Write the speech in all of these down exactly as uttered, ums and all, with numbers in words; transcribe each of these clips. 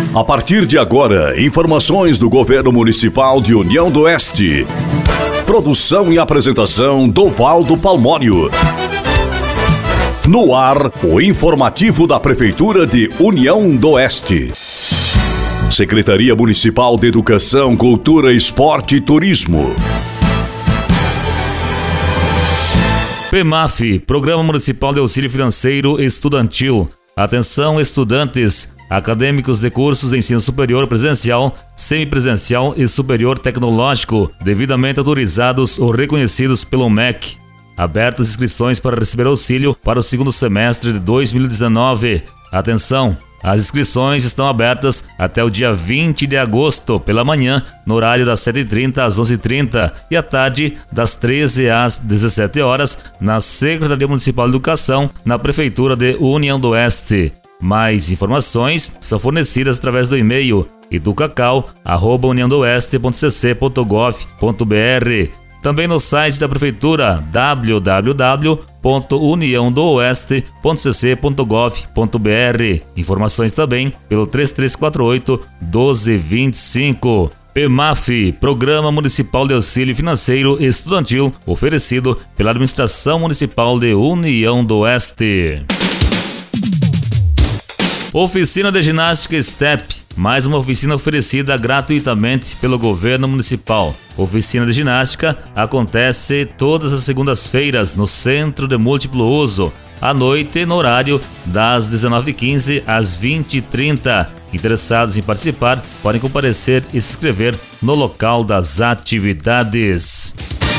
A partir de agora, informações do Governo Municipal de União do Oeste. Produção e apresentação Dovaldo Palmório. No ar, o informativo da Prefeitura de União do Oeste. Secretaria Municipal de Educação, Cultura, Esporte e Turismo. PEMAF, Programa Municipal de Auxílio Financeiro Estudantil. Atenção, estudantes, acadêmicos de cursos de ensino superior presencial, semipresencial e superior tecnológico, devidamente autorizados ou reconhecidos pelo M E C. Abertas inscrições para receber auxílio para o segundo semestre de dois mil e dezenove. Atenção! As inscrições estão abertas até o dia vinte de agosto, pela manhã, no horário das sete e trinta às onze e trinta e à tarde, das treze às dezessete horas, na Secretaria Municipal de Educação, na Prefeitura de União do Oeste. Mais informações são fornecidas através do e-mail educacau arroba união do oeste ponto c c ponto gov ponto b r. Também no site da Prefeitura, w w w ponto união do oeste ponto c c ponto gov ponto b r. Informações também pelo três três quatro oito, um dois dois cinco. PEMAF, Programa Municipal de Auxílio Financeiro Estudantil, oferecido pela Administração Municipal de União do Oeste. Oficina de Ginástica STEP. Mais uma oficina oferecida gratuitamente pelo Governo Municipal. Oficina de ginástica acontece todas as segundas-feiras no Centro de Múltiplo Uso, à noite no horário das dezenove e quinze às vinte e trinta. Interessados em participar podem comparecer e se inscrever no local das atividades.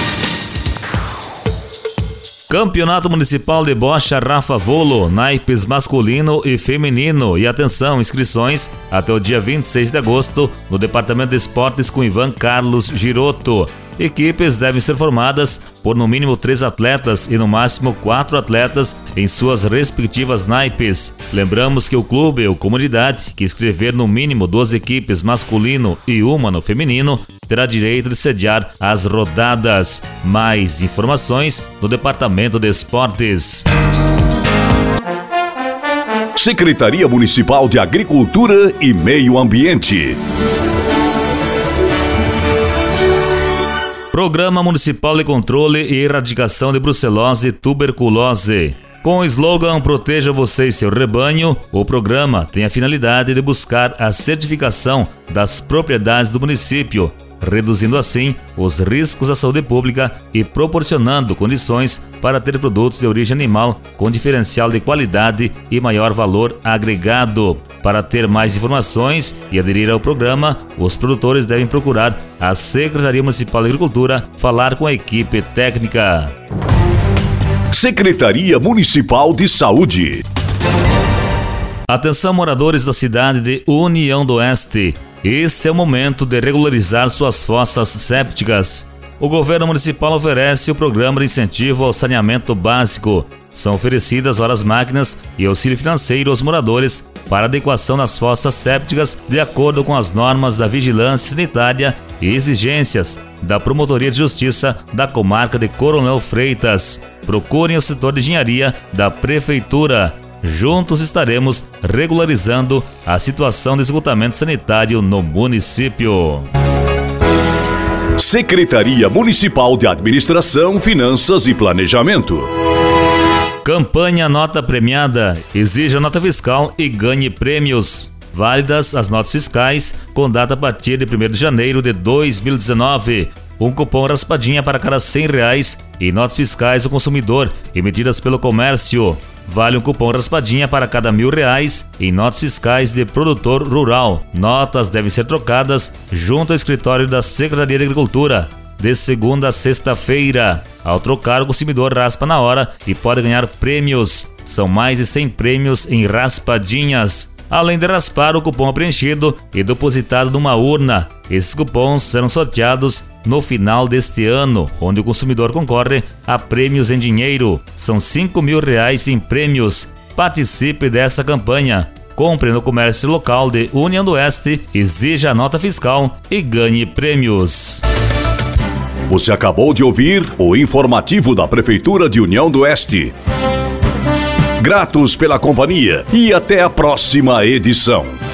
Campeonato Municipal de Bocha Rafa Volo, naipes masculino e feminino. E atenção, inscrições até o dia vinte e seis de agosto no Departamento de Esportes com Ivan Carlos Giroto. Equipes devem ser formadas por no mínimo três atletas e no máximo quatro atletas em suas respectivas naipes. Lembramos que o clube ou comunidade que inscrever no mínimo duas equipes masculino e uma no feminino terá direito de sediar as rodadas. Mais informações no Departamento de Esportes. Secretaria Municipal de Agricultura e Meio Ambiente. Programa Municipal de Controle e Erradicação de Brucelose e Tuberculose. Com o slogan Proteja Você e Seu Rebanho, o programa tem a finalidade de buscar a certificação das propriedades do município, reduzindo assim os riscos à saúde pública e proporcionando condições para ter produtos de origem animal com diferencial de qualidade e maior valor agregado. Para ter mais informações e aderir ao programa, os produtores devem procurar a Secretaria Municipal de Agricultura, falar com a equipe técnica. Secretaria Municipal de Saúde. Atenção, moradores da cidade de União do Oeste. Esse é o momento de regularizar suas fossas sépticas. O Governo Municipal oferece o programa de incentivo ao saneamento básico. São oferecidas horas máquinas e auxílio financeiro aos moradores para adequação das fossas sépticas de acordo com as normas da vigilância sanitária e exigências da Promotoria de Justiça da Comarca de Coronel Freitas. Procurem o setor de engenharia da Prefeitura. Juntos estaremos regularizando a situação de esgotamento sanitário no município. Secretaria Municipal de Administração, Finanças e Planejamento. Campanha Nota Premiada. Exija nota fiscal e ganhe prêmios. Válidas as notas fiscais com data a partir de primeiro de janeiro de dois mil e dezenove. Um cupom raspadinha para cada cem reais e notas fiscais ao consumidor emitidas pelo comércio. Vale um cupom raspadinha para cada mil reais em notas fiscais de produtor rural. Notas devem ser trocadas junto ao escritório da Secretaria de Agricultura, de segunda a sexta-feira. Ao trocar, o consumidor raspa na hora e pode ganhar prêmios. São mais de cem prêmios em raspadinhas. Além de raspar, o cupom é preenchido e depositado numa urna. Esses cupons serão sorteados no final deste ano, onde o consumidor concorre a prêmios em dinheiro. São cinco mil reais em prêmios. Participe dessa campanha. Compre no comércio local de União do Oeste, exija a nota fiscal e ganhe prêmios. Você acabou de ouvir o informativo da Prefeitura de União do Oeste. Gratos pela companhia e até a próxima edição.